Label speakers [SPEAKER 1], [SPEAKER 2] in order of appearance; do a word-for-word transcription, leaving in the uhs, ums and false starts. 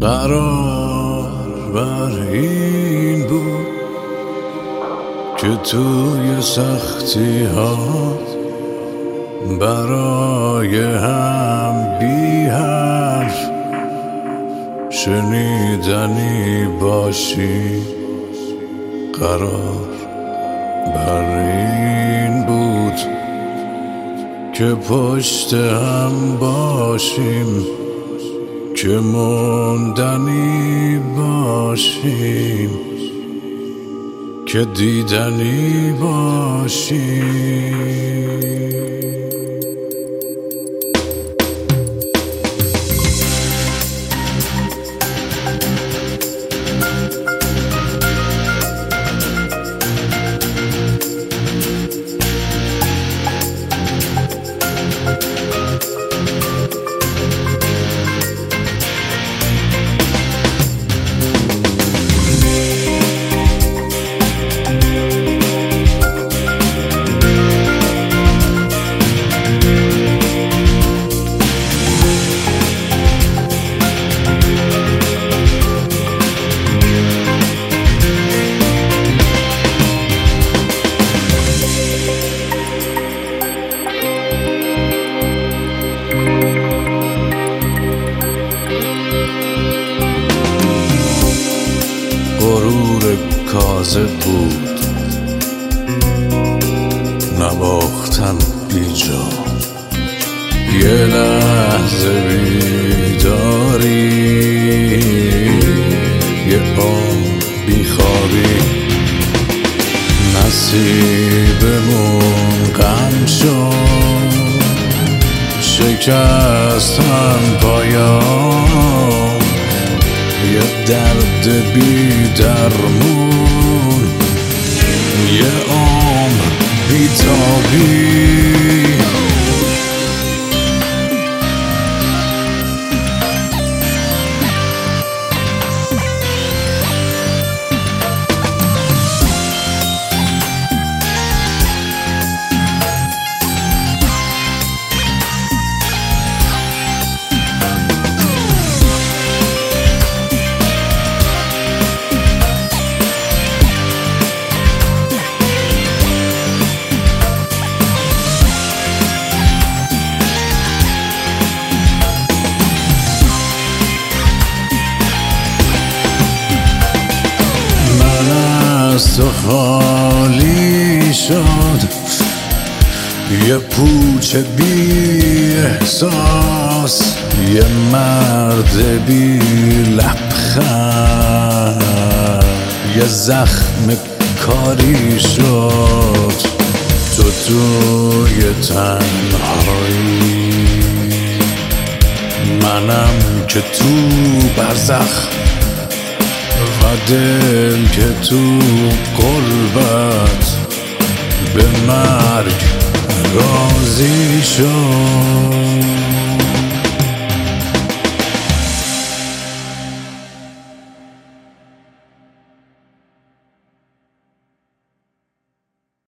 [SPEAKER 1] قرار بر این بود که توی سختی ها برای هم بی حرف شنیدنی باشی. قرار بر این بود که پشت هم باشیم، که موندنی باشیم، که دیدنی باشیم. غرور کاذب بود، نواختن بیجا، یه لحظه بیداری، یه عمر بیخوابی، نصیبمون غم شد، شکستن پایان، یه درد بی درمون، یه عمر بی تابی. از تو خالی شد یه پوچ بی احساس، یه مرد بی لبخند، یه زخم کاری شد تو توی تنهایی، منم که تو برزخ و دل که تو قربت به مرگ راضی شد.